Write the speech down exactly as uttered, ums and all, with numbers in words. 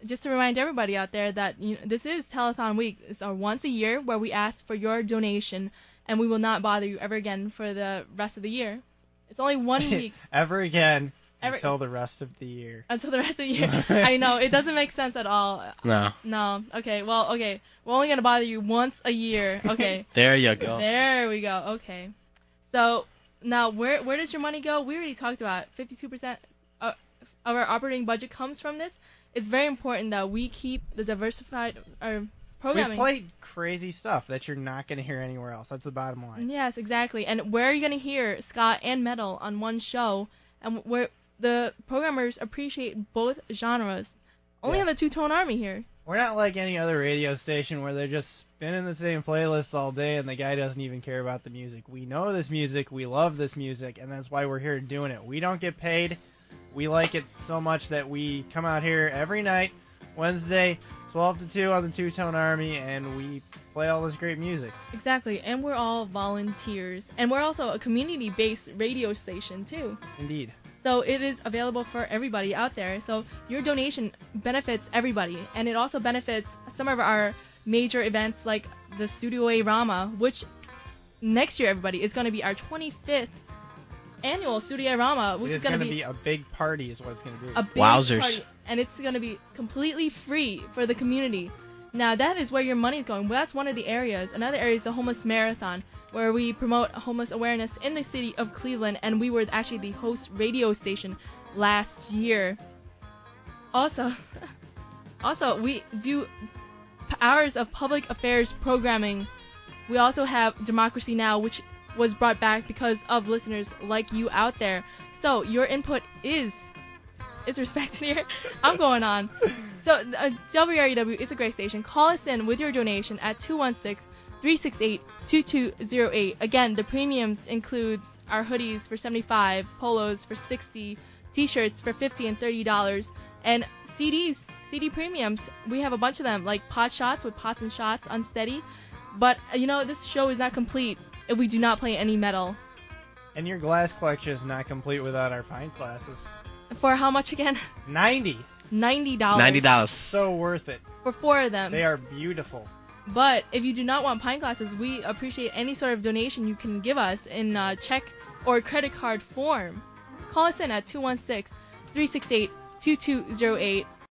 just to remind everybody out there that you know, this is Telethon Week. It's our once a year where we ask for your donation, and we will not bother you ever again for the rest of the year. It's only one week. ever again ever, until the rest of the year. Until the rest of the year. I know, it doesn't make sense at all. No. No. Okay, well, okay. We're only going to bother you once a year. Okay. There you go. There we go. Okay. So, now, where where does your money go? We already talked about it. fifty-two percent of our operating budget comes from this. It's very important that we keep the diversified our programming. We played crazy stuff that you're not going to hear anywhere else. That's the bottom line. Yes, exactly. And where are you going to hear ska and metal on one show? And where the programmers appreciate both genres. Only yeah. on the Two-Tone Army here. We're not like any other radio station where they're just spinning the same playlists all day and the guy doesn't even care about the music. We know this music, we love this music, and that's why we're here doing it. We don't get paid. We like it so much that we come out here every night, Wednesday, twelve to two on the Two-Tone Army, and we play all this great music. Exactly, and we're all volunteers. And we're also a community-based radio station, too. Indeed. So it is available for everybody out there. So your donation benefits everybody, and it also benefits some of our major events like the Studio A Rama, which next year, everybody, is going to be our twenty-fifth annual Studio A Rama, which it is, is going to be, be a big party is what it's going to be. A big Wowzers. party, and it's going to be completely free for the community. Now, that is where your money is going. Well, that's one of the areas. Another area is the Homeless Marathon, where we promote homeless awareness in the city of Cleveland, and we were actually the host radio station last year. Also, also we do hours of public affairs programming. We also have Democracy Now!, which was brought back because of listeners like you out there. So your input is is respected here. I'm going on. So uh, W R U W is a great station. Call us in with your donation at two one six, three six eight, two two zero eight. Again, the premiums includes our hoodies for seventy-five dollars, polos for sixty dollars, t-shirts for fifty dollars and thirty dollars, and C Ds, C D premiums. We have a bunch of them, like Pot Shots with Pots and Shots, Unsteady. But, uh, you know, this show is not complete if we do not play any metal. And your glass collection is not complete without our pint glasses. For how much again? ninety. ninety dollars. ninety dollars. So worth it. For four of them. They are beautiful. But if you do not want pint glasses, we appreciate any sort of donation you can give us in uh, check or credit card form. Call us in at two one six, three six eight, two two zero eight.